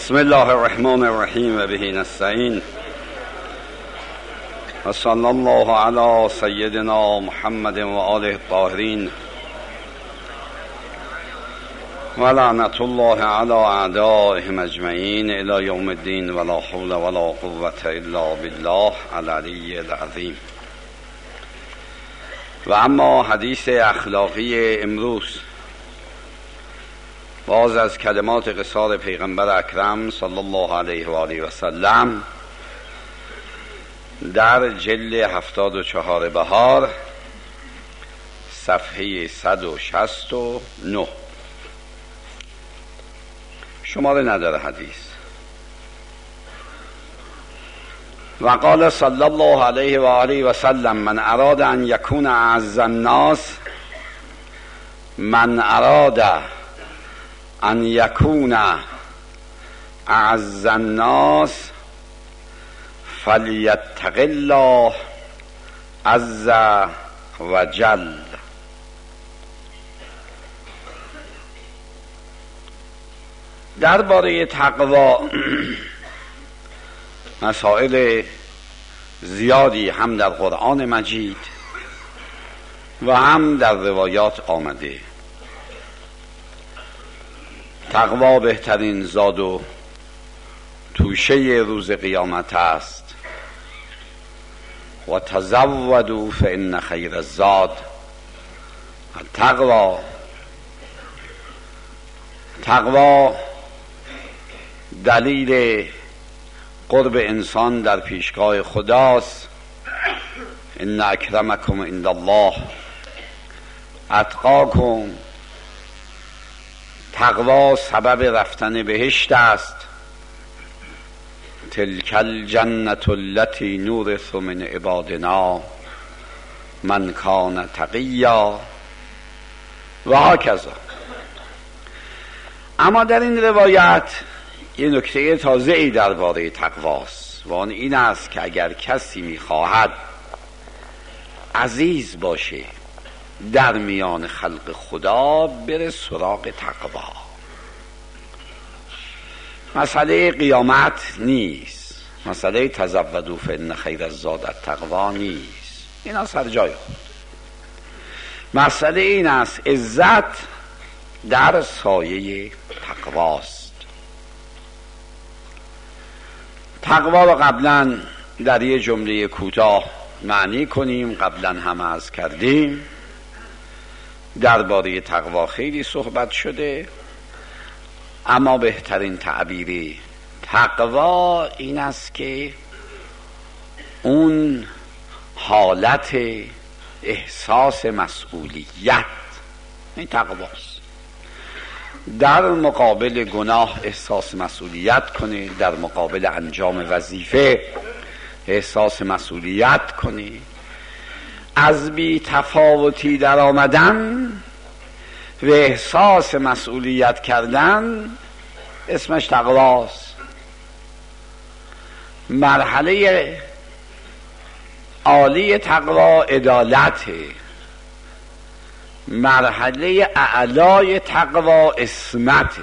بسم الله الرحمن الرحیم و به نستعین و صلی الله علی سیدنا محمد و آله الطاهرین و لعنت الله علی اعدائهم اجمعین الی یوم الدین ولا حول ولا قوة الا بالله العلی العظیم. و اما حدیث اخلاقی امروز باز از کلمات قصار پیغمبر اکرم صلی الله علیه و آله و سلم در جلد 74 بهار صفحه 169. شماره نداره حدیث. و قال صلی الله علیه و آله و سلم من اراد ان یکون اعز الناس ان یکون اعز الناس فلیتق الله عز و جل. درباره تقوا مسائل زیادی هم در قرآن مجید و هم در روایات آمده. تقوا بهترین زاد و توشه روز قیامت است. و تزودوا فان خیر الزاد التقوا. تقوا دلیل قرب انسان در پیشگاه خداست. ان اکرمکم عند الله اتقاکم. تقوا سبب رفتن بهشت است. تلک الجنة التي نورث من عبادنا من کان تقیا و هکذا. اما در این روایت یه نکته تازه‌ای درباره تقواست و آن این است که اگر کسی می‌خواهد عزیز باشه در میان خلق خدا بره سراغ تقوا. مسئله قیامت نیست، مسئله تزودوا فان خیر الزاد التقوا نیست، اینا سر جای خود. مسئله این است عزت در سایه تقواست. تقوا رو قبلا در یه جمله کوتاه معنی کنیم. قبلا هم عرض کردیم درباره تقوا خیلی صحبت شده، اما بهترین تعبیری تقوا این است که اون حالت احساس مسئولیت، این تقواست. در مقابل گناه احساس مسئولیت کنی، در مقابل انجام وظیفه احساس مسئولیت کنی، از بی تفاوتی در آمدن و احساس مسئولیت کردن اسمش تقواست. مرحله عالی تقوا عدالته. مرحله اعلای تقوا عصمته.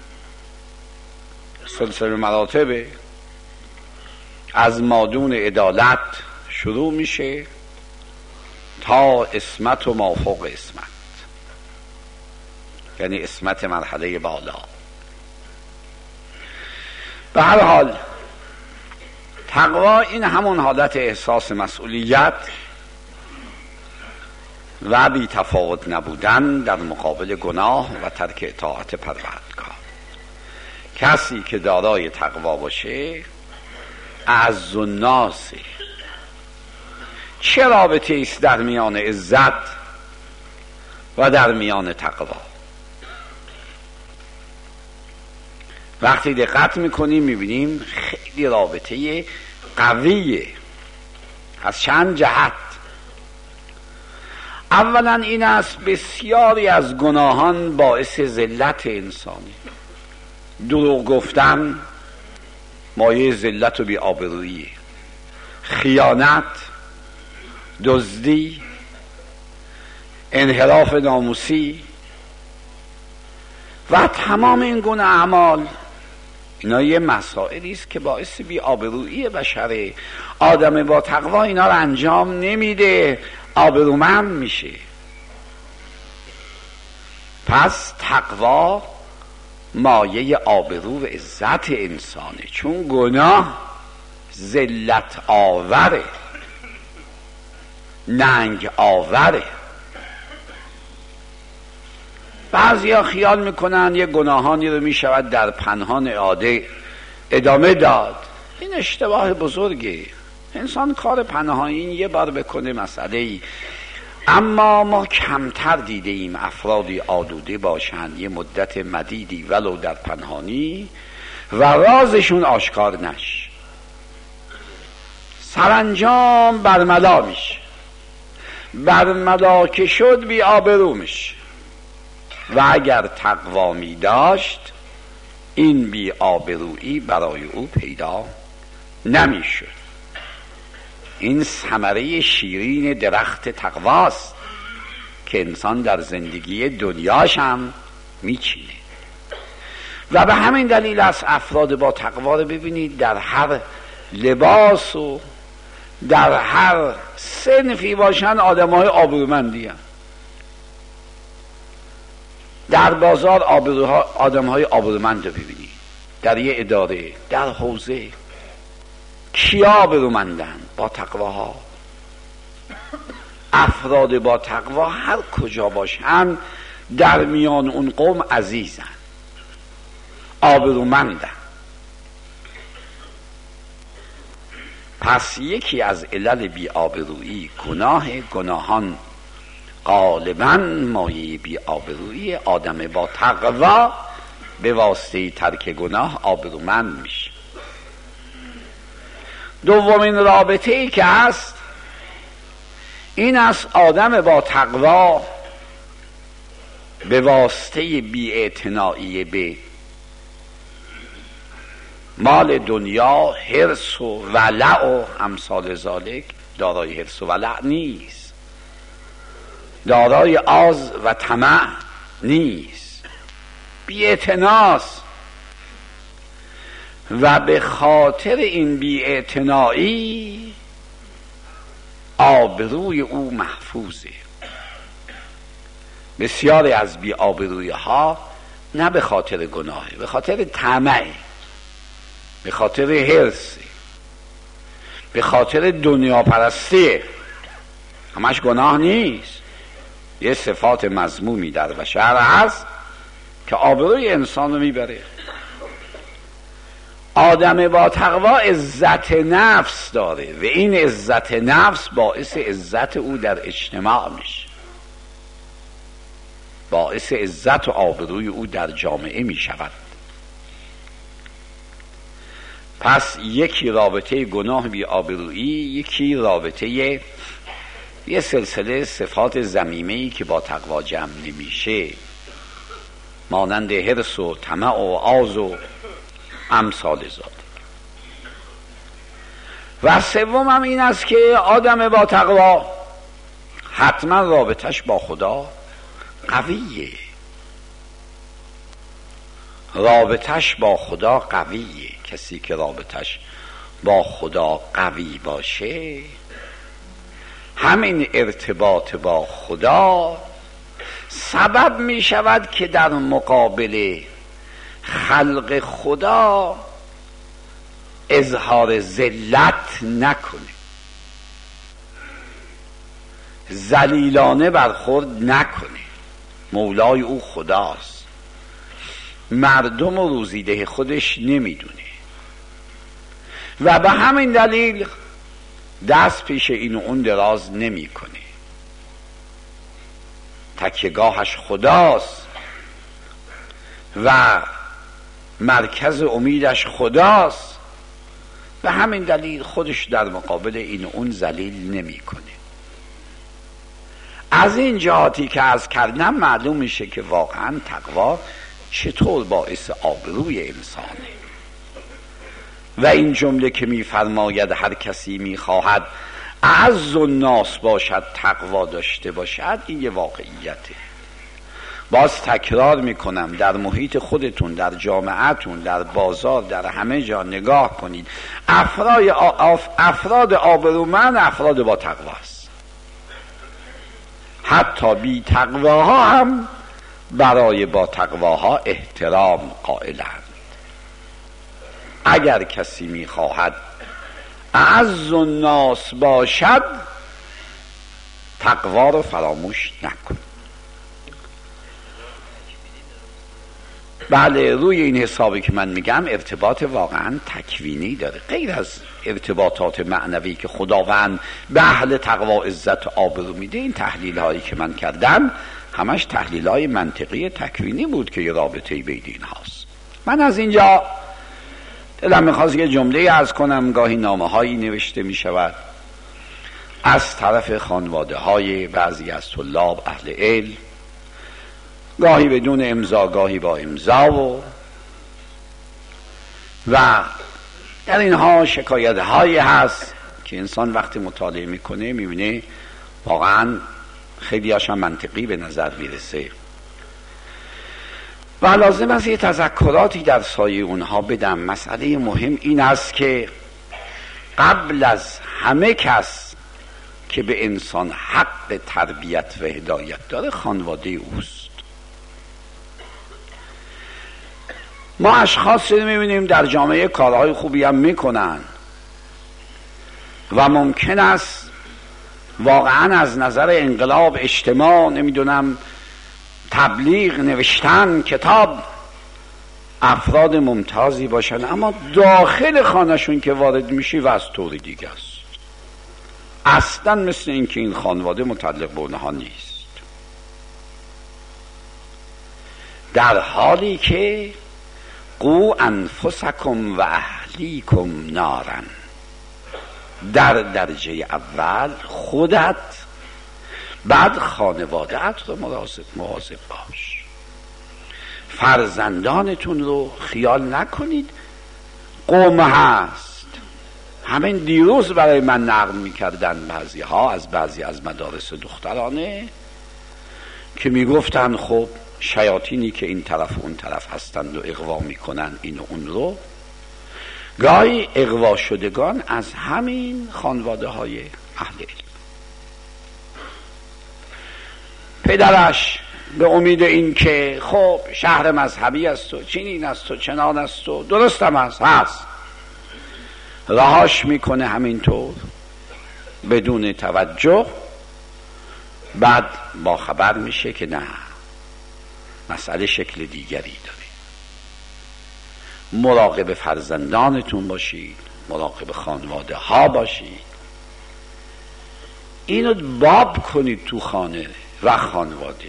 سلسله مراتب از مادون عدالت شروع میشه تا عصمت و مافوق عصمت، یعنی عصمت مرحله بالا. به هر حال تقوا این همون حالت احساس مسئولیت و بی تفاوت نبودن در مقابل گناه و ترک اطاعت پروردگار. کسی که دارای تقوا باشه اعز الناس. چه رابطه است در میان عزت و در میان تقوا؟ وقتی دقت میکنیم میبینیم خیلی رابطه قویه از چند جهت. اولا این است بسیاری از گناهان باعث ذلت انسانی. دروغ گفتن مایه ذلت و بی‌آبرویی، خیانت، دزدی، انحراف ناموسی و تمام این گونه اعمال اینا یه مسائلی است که باعث بی‌آبرویی بشره. آدم با تقوا اینا رو انجام نمیده، آبرومند میشه. پس تقوا مایه آبرو و عزت انسانه، چون گناه ذلت آوره، ننگ آوره. بعضیا خیال میکنن یه گناهانی رو میشود در پنهان ادامه داد. این اشتباه بزرگه. انسان کار پنهانی یه بار بکنه مسئله ای، اما ما کمتر دیده ایم افرادی آلوده باشند یه مدت مدیدی ولو در پنهانی و رازشون آشکار نشه، سرانجام برملا میشه. برملا که شد بی آبرو میشه. و اگر تقوا می داشت این بی آبرویی برای او پیدا نمی شد. این ثمره شیرین درخت تقواست که انسان در زندگی دنیاش هم می چینه. و به همین دلیل از افراد با تقوا رو ببینید در هر لباس و در هر صنفی باشن آدم‌های آبرومندی هم. در بازار آدم‌های آبرومند رو ببینید، در یه اداره، در حوزه کیا آبرومندن؟ با تقواها. افراد با تقوا هر کجا باشن در میان اون قوم عزیزن، آبرومندن. پس یکی از علل بی آبرویی گناهان غالباً مایه بی آبرویی آدم با تقوا به واسطه ترک گناه آبرومند میشه. دومین رابطه ای که هست این است آدم با تقوا به واسطه بی‌اعتنایی به مال دنیا، حرص و ولع و امثال ذالک، دارای حرص و ولع نیست، دارای آز و طمع نیست، بی‌اعتناست. و به خاطر این بی‌اعتنایی آبروی او محفوظه. بسیاری از بی‌آبرویی ها نه به خاطر گناهه، به خاطر طمع، به خاطر حرص، به خاطر دنیا پرستی. همش گناه نیست، یه صفات مذمومی در بشر هست که آبروی انسان رو میبره. آدم با تقوا عزت نفس داره و این عزت نفس باعث عزت او در اجتماع میشه، باعث عزت و آبروی او در جامعه میشود. پس یکی رابطه گناه بی آبرویی، یکی رابطه یه سلسله صفات ذمیمه‌ای که با تقوا جمع نمیشه، مانند حرص و طمع و آز و امثال ذالک. و سوم هم این است که آدم با تقوا حتما رابطش با خدا قویه، رابطش با خدا قویه. کسی که رابطش با خدا قوی باشه، همین ارتباط با خدا سبب می شود که در مقابل خلق خدا اظهار ذلت نکنه، ذلیلانه برخورد نکنه. مولای او خداست، مردم و روزیده خودش نمیدونه و به همین دلیل دست پیش این و اون دراز نمیکنه. تکیه‌گاهش خداست و مرکز امیدش خداست و همین دلیل خودش در مقابل این و اون ذلیل نمیکنه. از این جهاتی که عرض کردم معلوم میشه که واقعا تقوا چطور باعث آبروی انسانه. و این جمله که میفرماید هر کسی میخواهد اعز الناس باشد تقوا داشته باشد، این یه واقعیته. باز تکرار میکنم، در محیط خودتون، در جامعهتون، در بازار، در همه جا نگاه کنید، افراد آبرومند افراد با تقواست. حتی بی تقواها هم برای با تقواها احترام قائلند. اگر کسی میخواهد اعز الناس باشد، تقوا رو فراموش نکن. بله، روی این حسابی که من میگم ارتباط واقعا تکوینی داره، غیر از ارتباطات معنوی که خداوند به اهل تقوا عزت و آبرو میده. این تحلیل هایی که من کردم همش تحلیل های منطقی تکوینی بود که یه رابطه بین این هاست. من از اینجا دلم میخواست یه جمله عرض کنم. گاهی نامه هایی نوشته میشود از طرف خانواده های بعضی از طلاب اهل علم، گاهی بدون امضا گاهی با امضا، و در اینها شکایت هایی هست که انسان وقتی مطالعه میکنه میبینه واقعا خیلی هاشم منطقی به نظر میرسه و لازم است یه تذکراتی در سایه اونها بدم. مسئله مهم این است که قبل از همه کس که به انسان حق تربیت و هدایت داره خانواده اوست. ما اشخاصی رو میبینیم در جامعه کارهای خوبی هم میکنن و ممکن است واقعا از نظر انقلاب، اجتماع، نمیدونم تبلیغ، نوشتن کتاب افراد ممتازی باشن، اما داخل خانهشون که وارد میشی و از طور دیگه است. اصلا مثل این که این خانواده متعلق به اونها نیست، در حالی که قو انفسکم و اهلیکم نارن، در درجه اول خودت، بعد خانواده‌ات رو مواظب باش. فرزندانتون رو خیال نکنید قوم هست. همین دیروز برای من نقل میکردن بعضی از مدارس دخترانه که میگفتن خب شیاطینی که این طرف اون طرف هستند و اغوا میکنن این و اون رو، گاهی اغوا شدگان از همین خانواده های اهل علم. پدرش به امید این که خب شهر مذهبی است و چنین است و چنان است و درستم هست رهاش میکنه همینطور بدون توجه. بعد با خبر میشه که نه، مسئله شکل دیگری داره. مراقب فرزندانتون باشید، مراقب خانواده ها باشید، اینو باب کنید تو خانه و خانواده.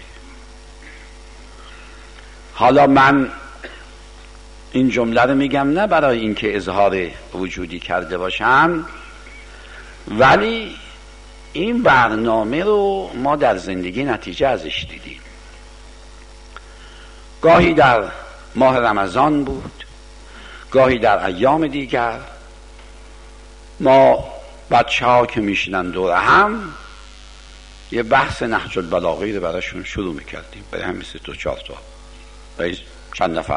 حالا من این جمله رو میگم نه برای اینکه اظهار وجودی کرده باشم، ولی این برنامه رو ما در زندگی نتیجه ازش دیدیم. گاهی در ماه رمضان بود، گاهی در ایام دیگر، ما بچه ها که میشنن دور هم یه بحث نهج البلاغه رو براشون شروع میکردیم، برای هم مثل 2-4 تا برای چند نفر،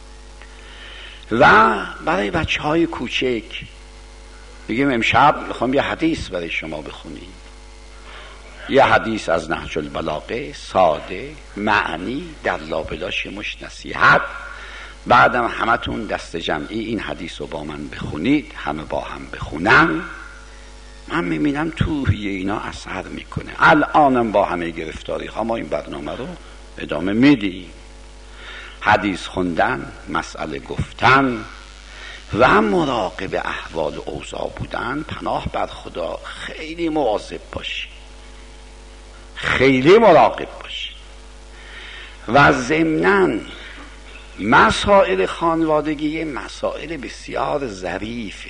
و برای بچه های کوچک میگیم امشب میخوام یه حدیث برای شما بخونیم، یه حدیث از نهج البلاغه، ساده، معنی، در لابلاش مش نصیحت. بعدم همتون دست جمعی این حدیث رو با من بخونید، همه با هم بخونن. من میبینم توی اینا اثر میکنه. الانم با همه گرفتاری ها ما این برنامه رو ادامه میدیم. حدیث خوندن، مسئله گفتن و مراقب احوال و اوضاع بودن. پناه بر خدا خیلی مواظب باشی، خیلی مراقب باشی. و ضمناً مسائل خانوادگی مسائل بسیار ظریفه،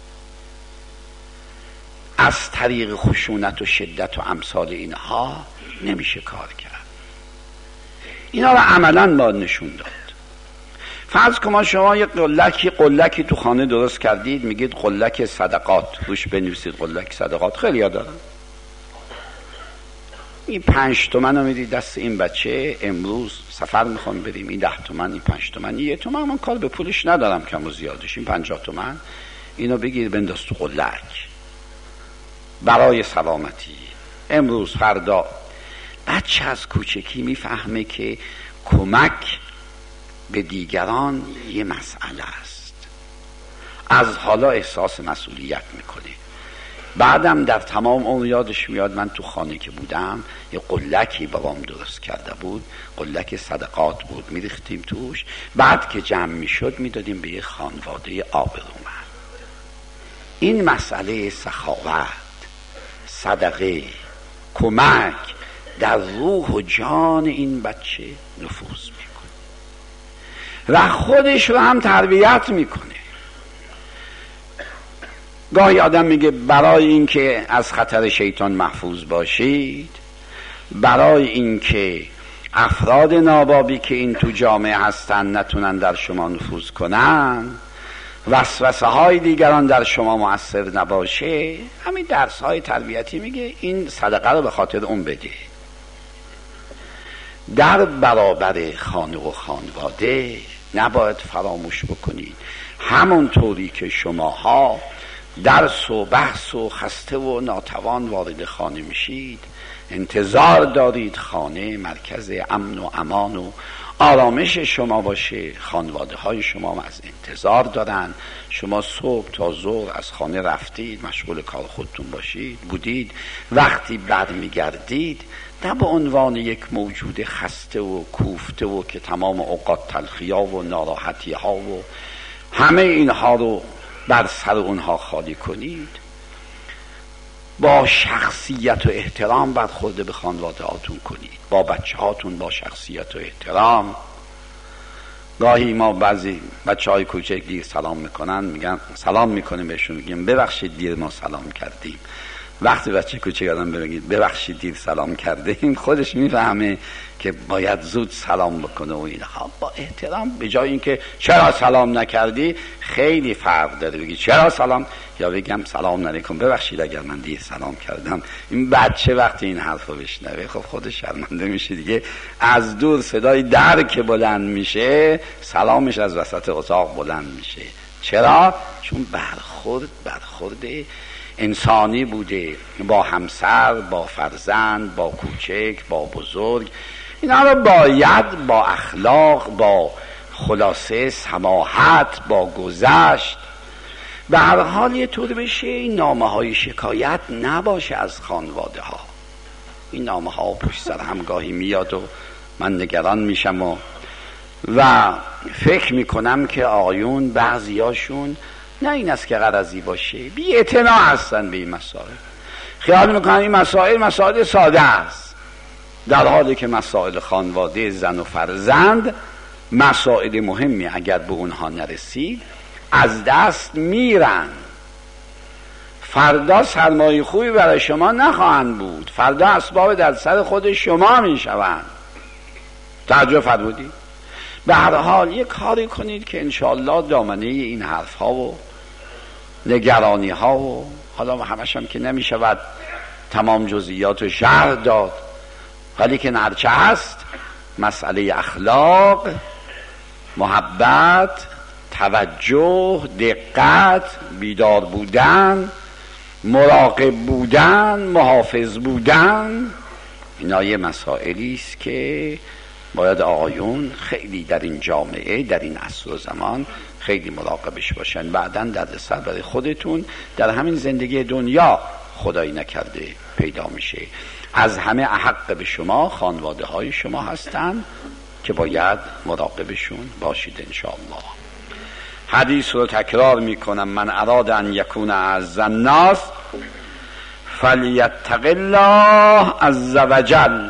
از طریق خشونت و شدت و امثال اینها نمیشه کار کرد. اینا رو عملاً باید نشون داد. فرض کن شما یک قلکی تو خانه درست کردید، میگید قلک صدقات، روش بنویسید قلک صدقات. خیلی ها دارن این 5 تومن رو میدی دست این بچه، امروز سفر میخوام بریم، این 10 تومن، این 5 تومن، 1 تومن، من کار به پولش ندارم کم و زیادش، این 50 تومن اینو بگیر بنداز تو قلک برای سلامتی امروز فردا. بچه از کوچکی میفهمه که کمک به دیگران یه مسئله است، از حالا احساس مسئولیت میکنه. بعدم در تمام اون یادش میاد من تو خانه که بودم یه قلکی بابام درست کرده بود، قلک صدقات بود، میریختیم توش، بعد که جمع میشد میدادیم به یه خانواده آبرومند. این مسئله سخاوت، صدقه، کمک در روح و جان این بچه نفوذ میکنه و خودش رو هم تربیت میکنه. گاهی آدم میگه برای اینکه از خطر شیطان محفوظ باشید، برای اینکه افراد نابابی که این تو جامعه هستن نتونن در شما نفوذ کنن، وسوسه های دیگران در شما مؤثر نباشه، همین درس های تربیتی میگه این صدقه رو به خاطر اون بده. در برابر خانه و خانواده نباید فراموش بکنید همونطوری که شماها درس و بحث و خسته و ناتوان وارد خانه میشید، انتظار دارید خانه مرکز امن و امان و آرامش شما باشه. خانواده های شما از انتظار دارن شما صبح تا ظهر از خانه رفتید، مشغول کار خودتون بودید، وقتی برمیگردید نه به عنوان یک موجود خسته و کوفته و که تمام اوقات تلخی‌ها و ناراحتی‌ها و همه اینها رو بر سر اونها خالی کنید. با شخصیت و احترام برخورد به خانواده هاتون کنید، با بچه هاتون با شخصیت و احترام. گاهی ما بعضی بچه های کوچک دیر سلام میکنن، میگن سلام میکنیم بهشون، میگیم ببخشید دیر ما سلام کردیم. وقتی بچه کوچک آدم بگید ببخشید دیر سلام کردیم، خودش میفهمه که باید زود سلام بکنه و اینها. با احترام، به جای اینکه چرا سلام نکردی، خیلی فرق داره بگی چرا سلام یا بگم سلام علیکم ببخشید اگر من دیر سلام کردم. این بچه وقتی این حرفو بشنوه خب خودش شرمنده میشه دیگه، از دور صدای در که بلند میشه سلامش از وسط اتاق بلند میشه. چرا؟ چون برخورد انسانی بوده، با همسر، با فرزند، با کوچک، با بزرگ. اینا رو باید با اخلاق، با خلاصه سماحت، با گذشت به هر حال یه طور بشه این نامه های شکایت نباشه از خانواده ها. این نامه ها پشت سر همگاهی میاد و من نگران میشم و فکر میکنم که آقایون بعضیاشون نه این است که غرضی باشه، بی اعتنا هستن به این مسائل، خیال میکنن این مسائل ساده است، در حالی که مسائل خانواده زن و فرزند مسائل مهمی، اگر به اونها نرسید از دست میرن. فردا سرمایه خوبی برای شما نخواهند بود، فردا اسباب در سر خود شما میشوند. توجه فرمودید؟ به هر حال یک کاری کنید که انشاءالله دامنه این حرف ها و نگرانی ها و حالا همش هم که نمیشود تمام جزئیات و شرح داد، ولی که هرچه هست مسئله اخلاق، محبت، توجه، دقت، بیدار بودن، مراقب بودن، محافظ بودن، اینا یه مسائلی است که باید آقایون خیلی در این جامعه، در این عصر و زمان خیلی مراقبش باشن. بعداً درد سر برای خودتون در همین زندگی دنیا خدایی نکرده پیدا میشه. از همه احق به شما خانواده های شما هستن که باید مراقبشون باشید انشاءالله. حدیث رو تکرار میکنم: من اراد ان یکون اعز الناس فلیتق الله عز وجل.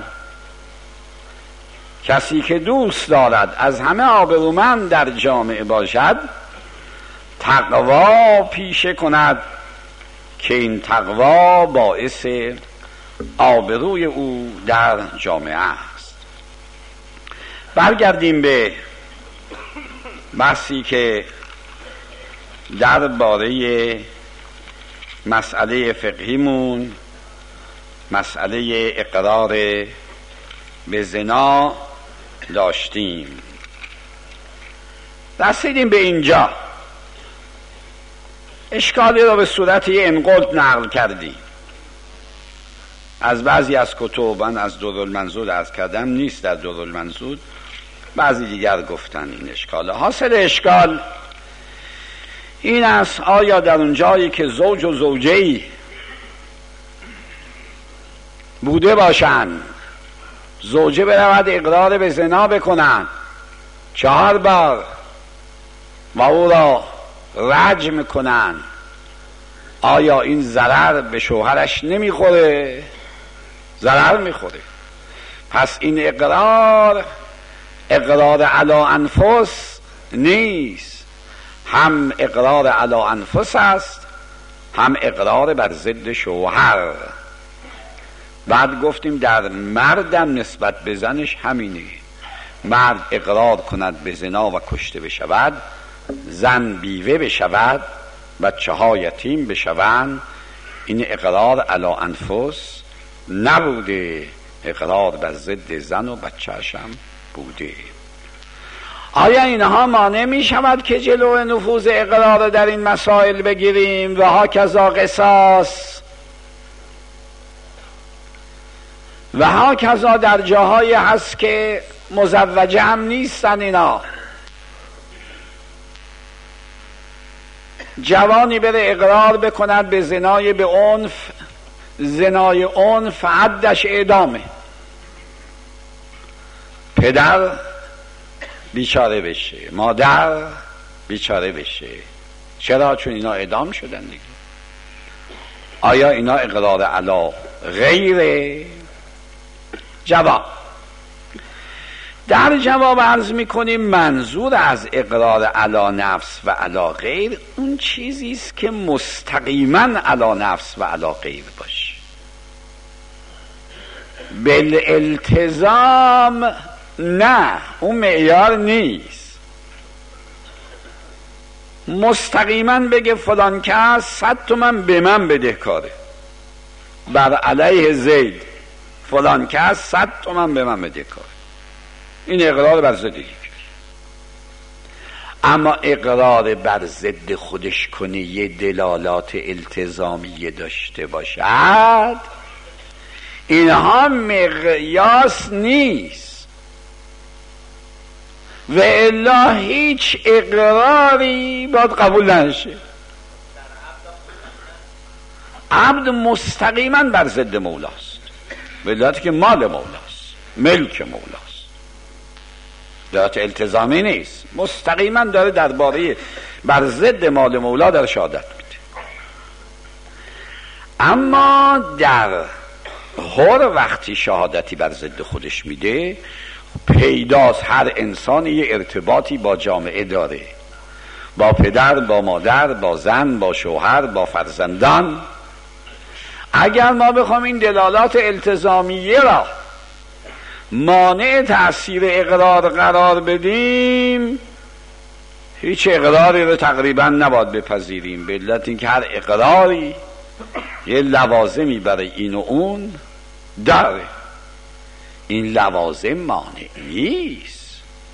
کسی که دوست دارد از همه آبرومند در جامعه باشد تقوا پیشه کند که این تقوا باعث آبروی او در جامعه است. برگردیم به بحثی که درباره مسئله فقهیمون مسئله اقرار به زنا داشتیم. رسیدیم به اینجا، اشکالی را به صورت یه انقلت نقل کردیم از بعضی از کتب. من از دورالمنظور عرض کردم نیست در دورالمنظور، بعضی دیگر گفتن این اشکال. حاصل اشکال این است آیا در اون جایی که زوج و زوجه‌ای بوده باشند، زوجه برود اقرار به زنا بکنند 4 بار و او را رجم کنند، آیا این ضرر به شوهرش نمیخوره؟ ضرر میخوره. پس این اقرار علی انفس نیست، هم اقرار علی انفس است، هم اقرار بر ضد شوهر. بعد گفتیم در مردم نسبت به زنش همینه، مرد اقرار کند به زنا و کشته بشود، زن بیوه بشود، بچه ها یتیم بشوند، این اقرار علی انفس نبوده، اقرار بر ضد زن و بچه‌ش هم بوده. آیا اینها مانع می شود که جلو نفوذ اقرار در این مسائل بگیریم؟ و هاکذا قصاص، و هاکذا در جاهایی هست که مزوجه هم نیستن اینا، جوانی بره اقرار بکند به زنای به عنف، زنای عنف حدش اعدامه، پدر بیچاره بشه، مادر بیچاره بشه. چرا؟ چون اینا اعدام شدن دیگه. آیا اینا اقرار علی غیره؟ جواب در جواب عرض میکنیم منظور از اقرار علی نفس و علی غیر اون چیزی است که مستقیما علی نفس و علی غیر باشه، بالالتزام نه، اون معیار نیست. مستقیما بگه فلان کس 100 تومن به من بدهکاره، بر علیه زید فلان کس 100 تومن به من بدهکاره، این اقرار بر ضد یک. اما اقرار بر ضد خودش کنه یه دلالات التزامیه داشته باشد، اینها مقیاس نیست. و الا هیچ اقراری باید قبول نشه. عبد مستقیما بر ضد مولاست، به دلیلی که مال مولاست، ملک مولاست، دلالت التزامی نیست، مستقیما داره درباره بر ضد مال مولا در شهادت میده. اما در هر وقتی شهادتی بر ضد خودش میده، پیداست هر انسان یه ارتباطی با جامعه داره، با پدر، با مادر، با زن، با شوهر، با فرزندان. اگر ما بخوام این دلالات التزامیه را مانع تأثیر اقرار قرار بدیم، هیچ اقراری رو تقریبا نباید بپذیریم، به علت اینکه هر اقراری یه لوازمی برای این و اون داره. این لوازم مانع نیست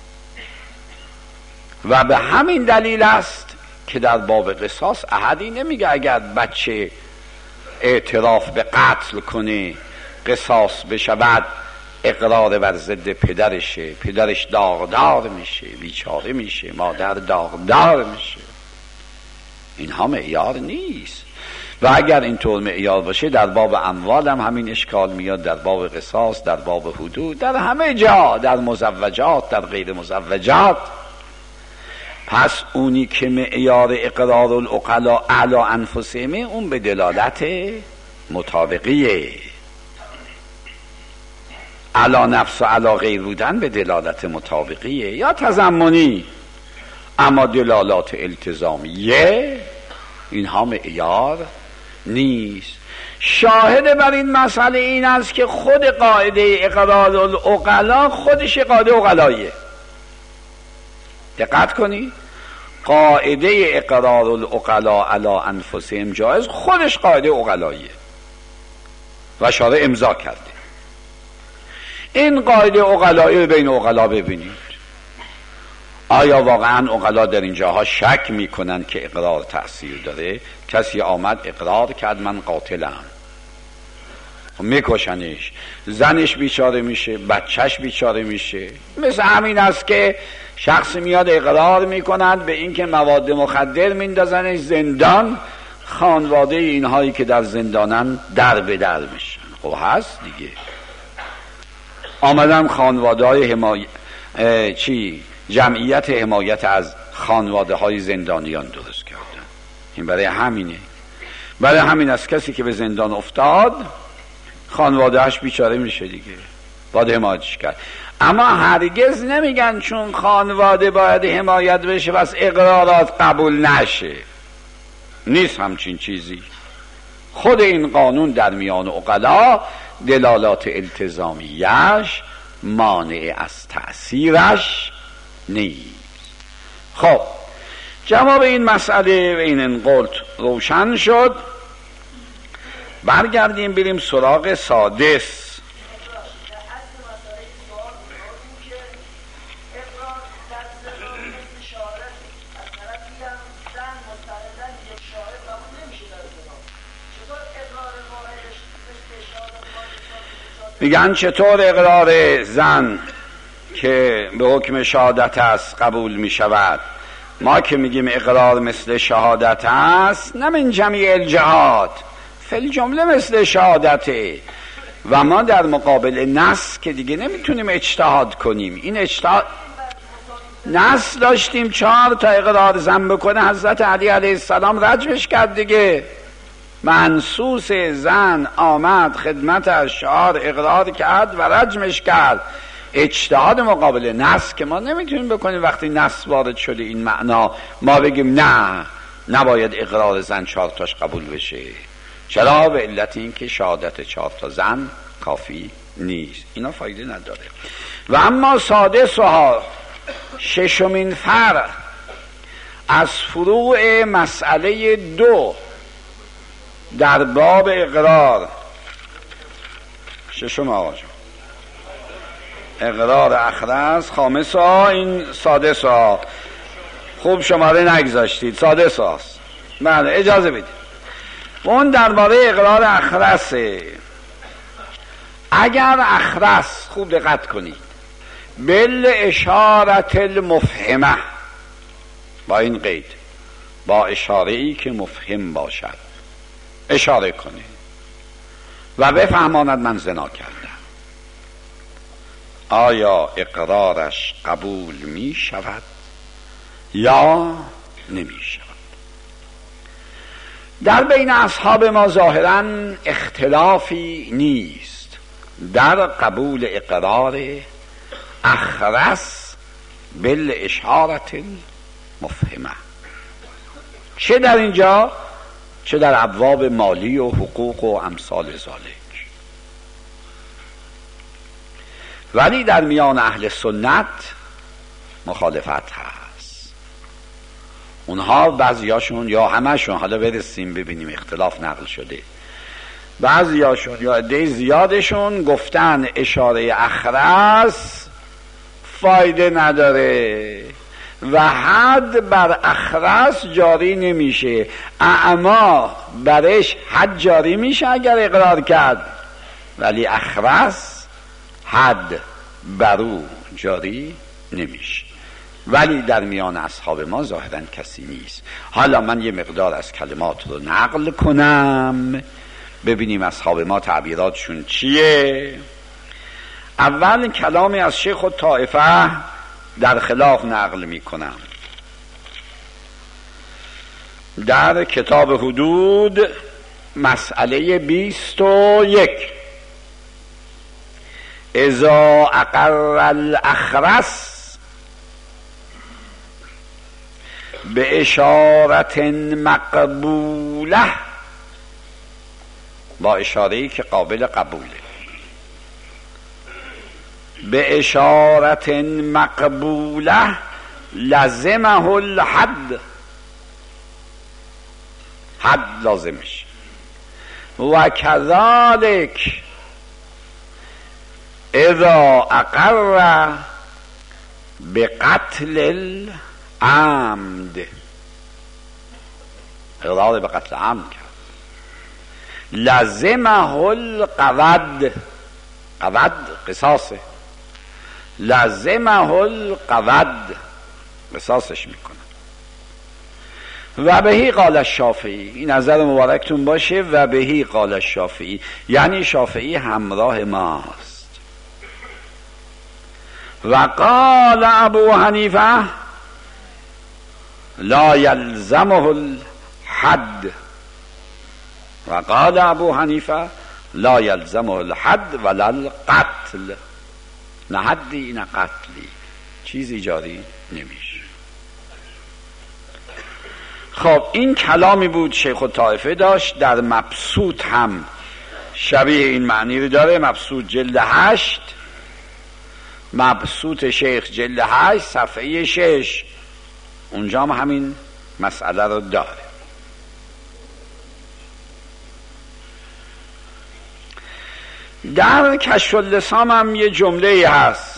و به همین دلیل است که در باب قصاص احدی نمیگه اگر بچه اعتراف به قتل کنه قصاص بشود اقرار بر ضد پدرشه، پدرش داغدار میشه، بیچاره میشه، مادر داغدار میشه. اینها معیار نیست. و اگر اینطور معیار باشه در باب اموال هم همین اشکال میاد، در باب قصاص، در باب حدود، در همه جا، در مزوجات، در غیر مزوجات. پس اونی که معیار اقرار العقلا علی انفسهم اون به دلالت مطابقیه، علی نفس و علی غیر بودن به دلالت مطابقیه یا تضمنی. اما دلالات التزامیه اینها معیار نیست. شاهد بر این مسئله این است که خود قاعده اقرار العقلا خودش قاعده عقلاییه. دقت کنی، قاعده اقرار العقلا علی انفسهم جایز خودش قاعده عقلاییه. و شارع امضا کرده. این قاعده عقلایی بین عقلا ببینید. آیا واقعا عقلا در این جاها شک میکنن که اقرار تأثیر داره؟ کسی آمد اقرار کرد من قاتلم، میکشنش، زنش بیچاره میشه، بچهش بیچاره میشه. مثل همین است که شخص میاد اقرار میکند به اینکه مواد مخدر میندازنش زندان، خانواده اینهایی که در زندانن در به در میشن. خب هست دیگه. آمدن خانواده های جمعیت حمایت از خانواده های زندانیان درست کردن. این برای همینه. برای همین است کسی که به زندان افتاد خانوادهش بیچاره میشه دیگه، باید حمایتش کرد. اما هرگز نمیگن چون خانواده باید حمایت بشه بس اقرارات قبول نشه. نیست همچین چیزی. خود این قانون در میان عقلا دلالات التزامیش مانع از تأثیرش نیست. خب جواب این مسئله و این انقلت روشن شد. برگردیم بریم سراغ سادس. میگن چطور اقرار زن که به حکم شهادت است قبول می شود؟ ما که میگیم اقرار مثل شهادت است، نه من جمیع الجهات، فی جمله مثل شهادته. و ما در مقابل نص که دیگه نمیتونیم اجتهاد کنیم. این اجتهاد نص داشتیم 4 تا اقرار زن بکنه، حضرت علی علیه السلام رجمش کرد دیگه. منصوص زن آمد خدمتش، 4 اقرار کرد و رجمش کرد. اجتهاد مقابل نص که ما نمیتونیم بکنیم. وقتی نص وارد شده این معنا ما بگیم نه نباید اقرار زن 4 تاش قبول بشه. چرا؟ به علت این که شهادت 4 تا زن کافی نیست. اینا فایده نداره. و اما سادسها، ششمین فرع از فروع مسئله 2 در باب اقرار، ششم آقا جان، اقرار اخرس، خامس ها، این سادس ها. خوب شماره نگذاشتید، سادس هاست. بله اجازه بدید. اون درباره اقرار اخرسه. اگر اخرس، خوب دقت کنید، بل اشارت المفهمه، با این قید، با اشاره ای که مفهم باشد، اشاره کنه و بفهماند من زنا کردم، آیا اقرارش قبول می شود یا نمی شود؟ در بین اصحاب ما ظاهراً اختلافی نیست در قبول اقرار اخرس بالاشارة المفهمه، چه در اینجا چه در ابواب مالی و حقوق و امثال ذالک. ولی در میان اهل سنت مخالفت هست. اونها بعضیاشون یا همشون، حالا برسیم ببینیم اختلاف نقل شده، بعضیاشون یا عده زیادشون گفتن اشاره اخرس فایده نداره و حد بر اخرس جاری نمیشه، اما برش حد جاری میشه اگر اقرار کرد، ولی اخرس حد برو جاری نمیشه. ولی در میان اصحاب ما ظاهراً کسی نیست. حالا من یه مقدار از کلمات رو نقل کنم ببینیم اصحاب ما تعبیراتشون چیه. اول کلامی از شیخ الطائفه در خلاف نقل می کنم در کتاب حدود مسئله 21. اذا اقر الاخرس به اشارت مقبوله، با اشاره‌ای که قابل قبوله، به اشارت مقبوله لزمه الحد، حد لازمش. و کذالک اذا اقر بقتل العمد، اقرار به قتل عمد کرد، لزمه القود، قود قصاصه، لزمه القود قصاصش میکنه. و بهی قال الشافعی، این نظر مبارکتون باشه، و بهی قال الشافعی یعنی شافعی همراه ماست. و قال ابو حنیفه لا یلزمه الحد، و قال ابو حنیفه لا یلزمه الحد ولا القتل، نه حدی نه قتلی، چیزی جاری نمیشه. خب این کلامی بود شیخ الطائفه داشت، در مبسوط هم شبیه این معنی رو داره. مبسوط جلد 8، مبسوط شیخ جلد 8 صفحه 6، اونجا هم همین مسئله رو داره. در کشف اللسان هم یه جمله هست،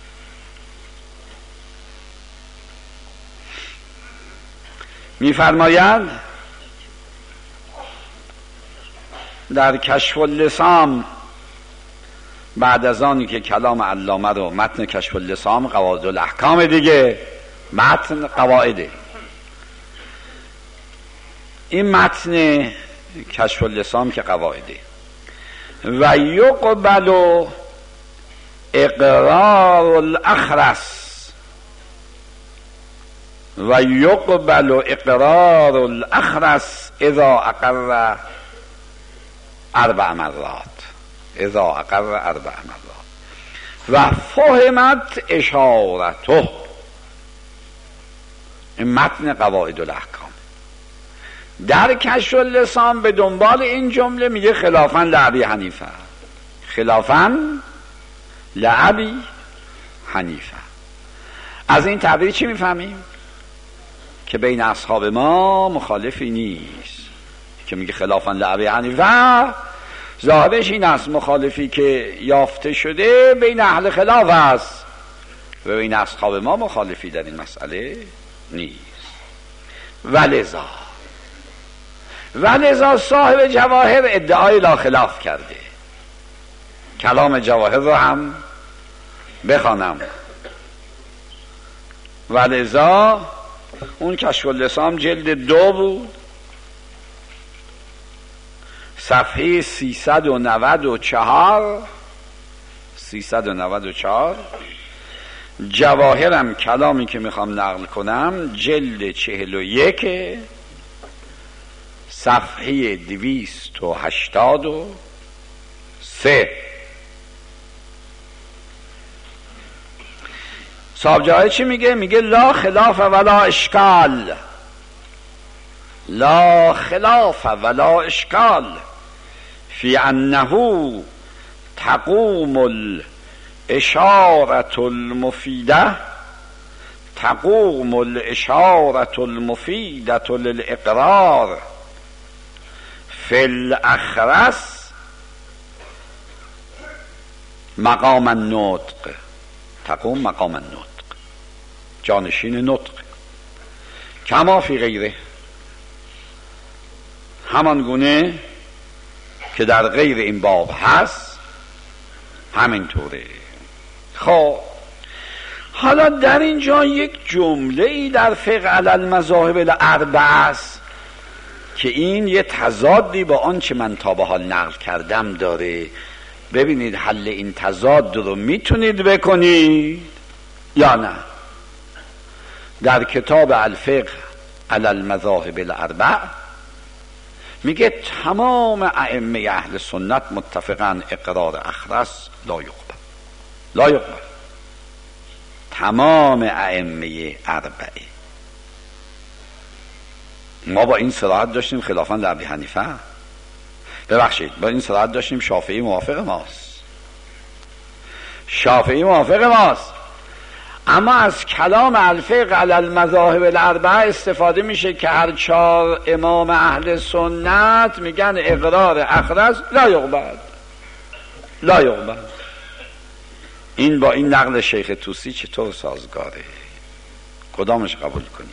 میفرماید در کشف اللسان بعد از آنی که کلام علامه رو، متن کشف اللسان قواعد الاحکام دیگه، متن قواعده، این متن کشف اللسان که قواعده، و یقبل اقرار الاخرس، و یقبل اقرار الاخرس اذا اقر 4 مرات، اذا اقر 4 مرات و فهمت اشارته. این متن قواعد الاحکام. در کشف اللسان به دنبال این جمله میگه خلافاً لابی حنیفه، خلافاً لابی حنیفه. از این تعبیر چی میفهمیم؟ که بین اصحاب ما مخالفی نیست که میگه خلافاً لابی حنیفه، ظاهرش این است مخالفی که یافته شده بین اهل خلاف است و بین اصحاب ما مخالفی در این مسئله نیست. ولذا صاحب جواهر ادعای لا خلاف کرده. کلام جواهر رو هم بخوانم. ولذا اون کشف اللسان جلد 2 بود، صفحه 394 جواهرم کلامی که میخوام نقل کنم جلد 41 صفحه 283. صاحب جواهر چی میگه؟ میگه لا خلاف ولا اشکال، لا خلاف ولا اشکال فی انه تقوم الاشارة المفیده، تقوم الاشارة المفیده للاقرار فی الاخرس مقام النطق، تقوم مقام النطق، جانشین نطق، کما فی غیره، همان گونه که در غیر این باب هست همینطوره. خب حالا در اینجا یک جمله ای در فقه علی المذاهب الاربعه است که این یه تضادی با آنچه من تا به حال نقل کردم داره. ببینید حل این تضاد رو میتونید بکنید یا نه. در کتاب الفقه علی المذاهب الاربعه میگه تمام ائمه اهل سنت متفقن اقرار اخرس لا یقبل، تمام ائمه اربعه. ما با این صراحت داشتیم خلافاً لابی حنیفه، ببخشید با این صراحت داشتیم شافعی موافق ماست، اما از کلام الفقه علی المذاهب الاربعه استفاده میشه که هر 4 امام اهل سنت میگن اقرار اخرس لا یقبل. این با این نقل شیخ طوسی چطور سازگاره؟ کدامش قبول کنید؟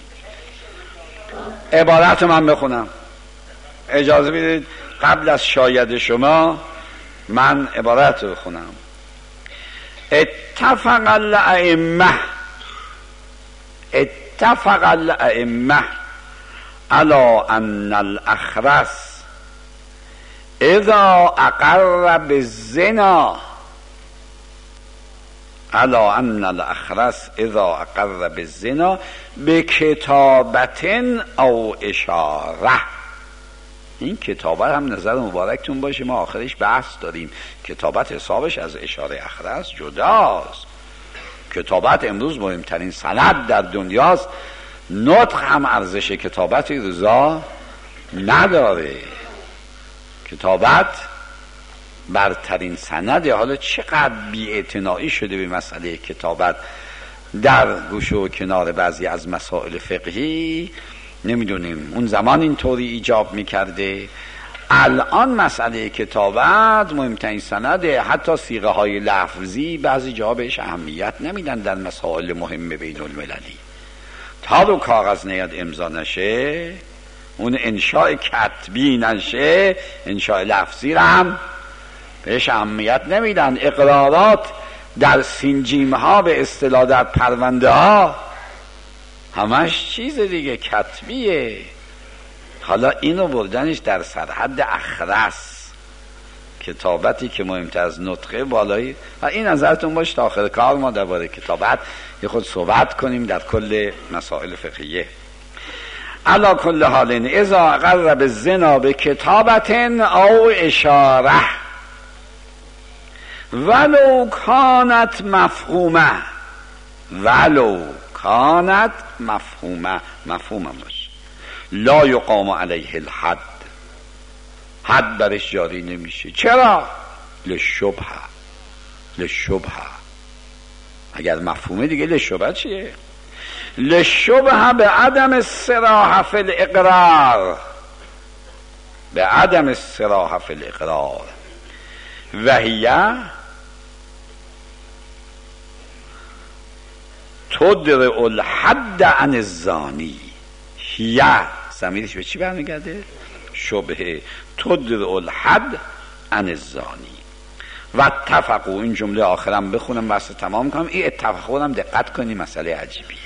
عبارت من بخونم، اجازه بدید قبل از شاید شما من عبارت رو بخونم. اتفق الائمه على ان الاخرس اذا اقر بالزنا بکتابت او اشاره. این کتابت هم نظر مبارکتون باشه، ما آخرش بحث داریم. کتابت حسابش از اشاره اخرس جداست. کتابت امروز مهمترین سند در دنیاست. نطق هم ارزش کتابتی رضا نداره. کتابت برترین سنده. حالا چقدر بی‌اعتنایی شده به مسئله کتابت در گوشه و کنار بعضی از مسائل فقهی، نمیدونیم. اون زمان اینطوری ایجاب میکرده، الان مسئله کتابت مهمترین سنده. حتی صیغه های لفظی بعضی جاها بهش اهمیت نمیدن در مسائل مهم بین المللی. تا رو کاغذ نیاد امضا نشه، اون انشاء کتبی نشه، انشاء لفظی رو هم بهش اهمیت نمیدن. اقرارات در سینجیم ها به اصطلاح در پرونده ها همش چیز دیگه کتبیه. حالا اینو بردنش در سرحد اخرس، کتابتی که مهمتر از نطقه بالایی. و این نظرتون باشه تا آخر کار ما درباره کتابت یه خود صحبت کنیم در کل مسائل فقهیه. علا کل حال اذا اقر بالزنا بکتابت او اشاره ولو کانت مفهومه باشه لا یقام علیه الحد، حد برش جاری نمیشه. چرا؟ لشبهه. اگر مفهومه دیگه لشبهه چیه؟ لشبهه به عدم الصراحه فی الاقرار و هیه تدرع الحد عن الزانی. هیه ضمیرش به چی برمیگرده؟ شبهه. تدرع الحد عن الزانی و اتفقوا. این جمله آخرم بخونم بس تمام کنم. این اتفقوا هم دقت کنی، مسئله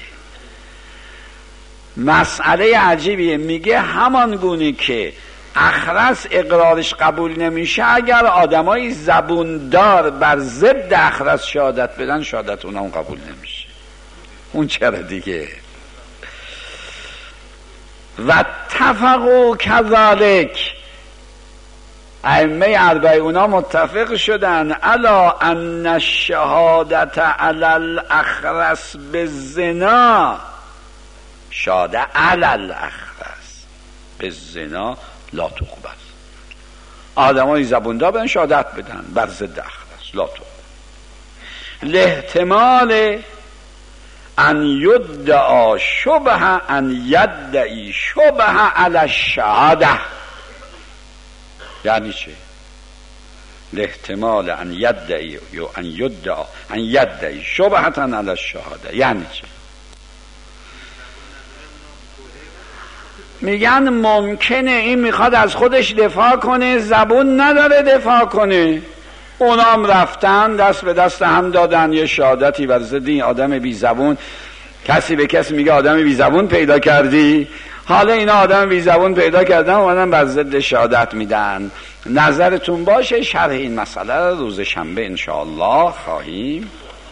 عجیبیه. میگه همان گونه که اخرس اقرارش قبول نمیشه، اگر آدمای زبوندار بر ضد اخرس شهادت بدن، شهادت اونها قبول نمیشه. اون چرا دیگه؟ و اتفقوا کذالک. ائمه اربعه اونا متفق شدن علی ان الشهادت علی الاخرس بالزنا، شهاده علی الاخرس بالزنا لا تقبل. آدمای زبوندار بدن شهادت بدن بر ضد اخرس، لا تقبل. لاحتمال ان یدعی شبه علی الشهاده. یعنی چه؟ لاحتمال ان یدعی شبهة علی الشهاده. یعنی چه؟ میگن ممکنه این میخواد از خودش دفاع کنه، زبون نداره دفاع کنه. اونا هم رفتن دست به دست هم دادن یه شهادتی بر ضد این آدم بی زبون. کسی به کسی میگه آدم بی زبون پیدا کردی، حالا اینا آدم بی زبون پیدا کردن اومدن بر ضد شهادت میدن. نظرتون باشه شرح این مسئله روز شنبه انشاءالله خواهیم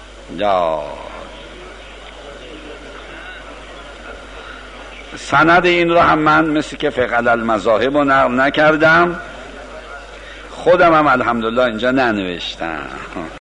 سند این رو هم من مثل که فقه المذاهب رو نقل نکردم، خودم هم الحمدلله اینجا ننوشتم.